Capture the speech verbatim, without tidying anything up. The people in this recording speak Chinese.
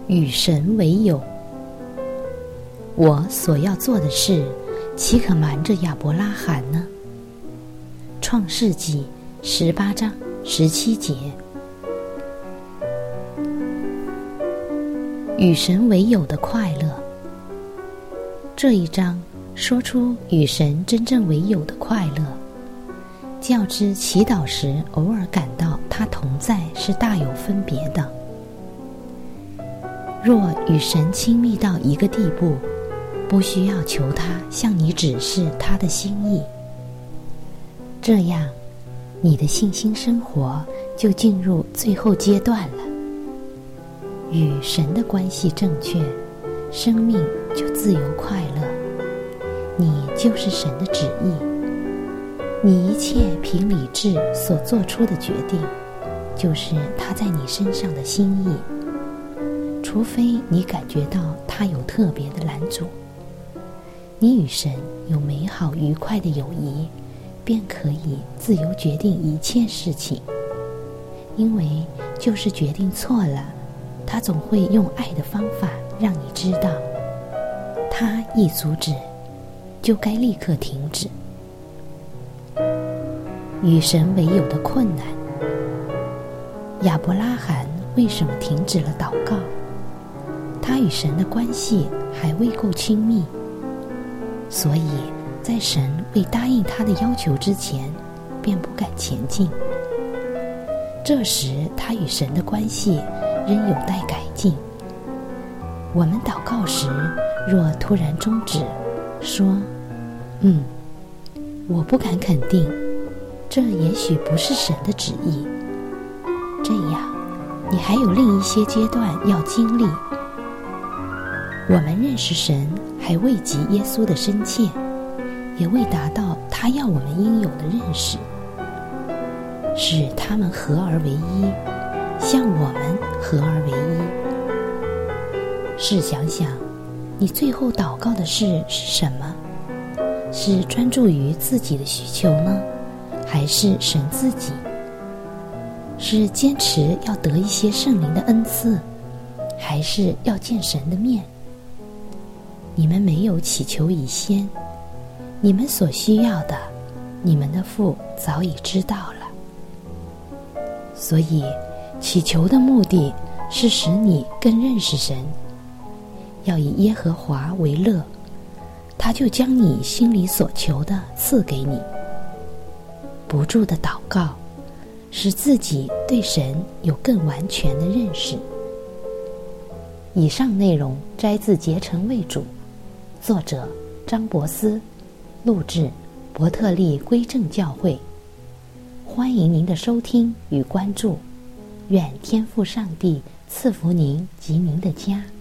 与神为友。我所要做的事，岂可瞒着亚伯拉罕呢？创世纪十八章十七节。与神为友的快乐。这一章说出与神真正为友的快乐，较之祈祷时偶尔感到他同在是大有分别的。若与神亲密到一个地步，不需要求他向你指示他的心意，这样你的信心生活就进入最后阶段了。与神的关系正确，生命就自由快乐，你就是神的旨意。你一切凭理智所做出的决定，就是他在你身上的心意，除非你感觉到他有特别的拦阻。你与神有美好愉快的友谊，便可以自由决定一切事情。因为就是决定错了，他总会用爱的方法让你知道，他一阻止，就该立刻停止。与神为友的困难。亚伯拉罕为什么停止了祷告？他与神的关系还未够亲密，所以在神未答应他的要求之前，便不敢前进。这时他与神的关系仍有待改进。我们祷告时，若突然终止，说嗯我不敢肯定，这也许不是神的旨意，这样你还有另一些阶段要经历。我们认识神还未及耶稣的深切，也未达到他要我们应有的认识，使他们合而为一，像我们合而为一。试想想，你最后祷告的事是什么？是专注于自己的需求呢，还是神自己？是坚持要得一些圣灵的恩赐，还是要见神的面？你们没有祈求以先，你们所需要的，你们的父早已知道了。所以祈求的目的是使你更认识神，要以耶和华为乐，他就将你心里所求的赐给你。不住的祷告，使自己对神有更完全的认识。以上内容摘自结成为主，作者张伯斯，录制伯特利归正教会。欢迎您的收听与关注，愿天父上帝赐福您及您的家。